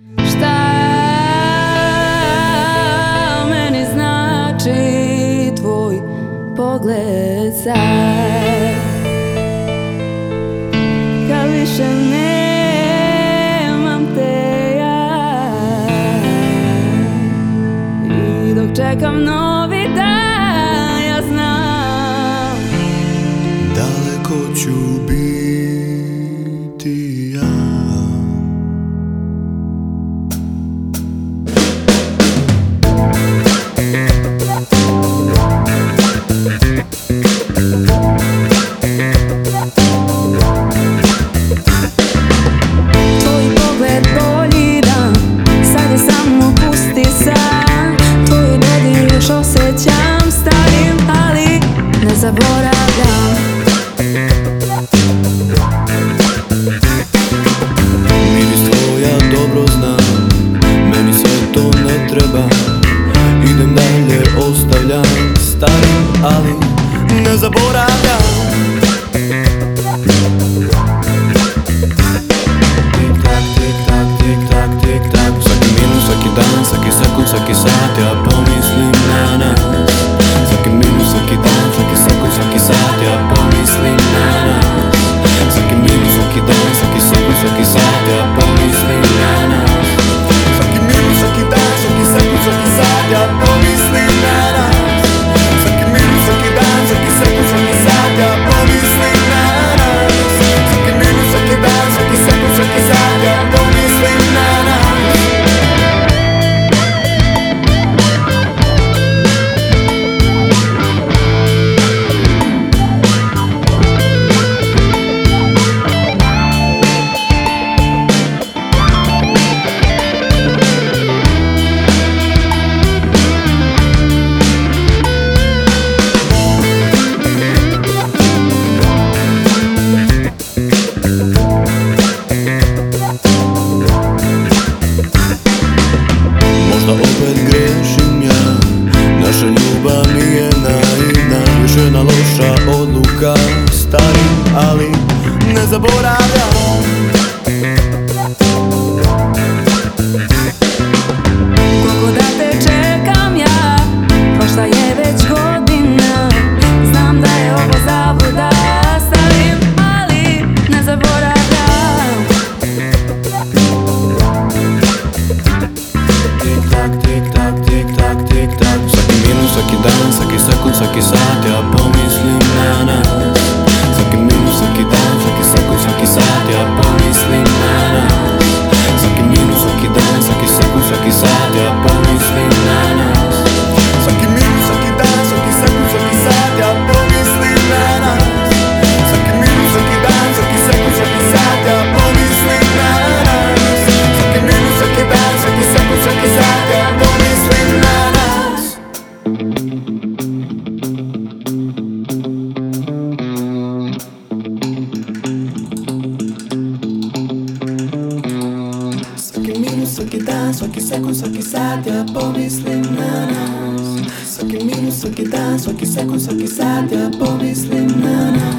Šta meni znači tvoj pogled sad, kad više nemam te ja, i dok čekam novi dan, ja znam daleko ću biti ja. Tvoj pogled bolji dan, sad je samo pusti san. Tvoj dodir još osjećam starim, ali ne zaboravljam. Miris tvoja dobro znam, meni sve to ne treba. Idem dalje, ostavljam starim, ali ne zaboravljam. Tik-tak, tik-tak, tik-tak, tik-tak. Svaki minut, svaki dan, svaki sekund, svaki sat, ja pomislim na nas. Svaki minut, svaki dan, svaki sekund, svaki sat, ja pomislim na nas. Svaki minut, svaki dan, svaki sekund, svaki sat, ja pomislim na nas. Svaki minut, svaki dan, svaki sekund, svaki sat, ja pomislim na nas. Svaki minut, svaki dan, svaki sekund, svaki sat, ja pomislim na nas. Svaki minut, svaki dan, svaki sekund, svaki sat, ja pomislim na nas. Možda opet grešim ja, naša ljubav nije naivna. Još jedna loša odluka, starim, ali ne zaboravljam. Koliko da te čekam ja, prošla je već godina. Znam da je ovo zabluda, starim, ali ne zaboravljam. Tik-tak, tik-tak, tik-tak, tik-tak. Svaki minut, svaki dan, svaki sekund, svaki sat, ja pomislim na nas. Svaki minut, svaki dan, svaki sekund, svaki sat, ja pomislim na nas. Svaki minut, svaki dan, svaki sekund, svaki sat, ja pomislim na nas. Svaki minut, svaki dan, svaki sekund, svaki sat, ja pomislim na nas. Svaki minut, svaki dan, svaki sekund, svaki sat, ja pomislim na nas. Svaki minut, svaki dan, svaki sekund, svaki sat, ja pomislim na nas. Svaki minut, svaki dan, svaki sekund, svaki sat, ja pomislim na nas. Svaki minut, svaki dan, svaki sekund, svaki sat, ja pomislim na nas.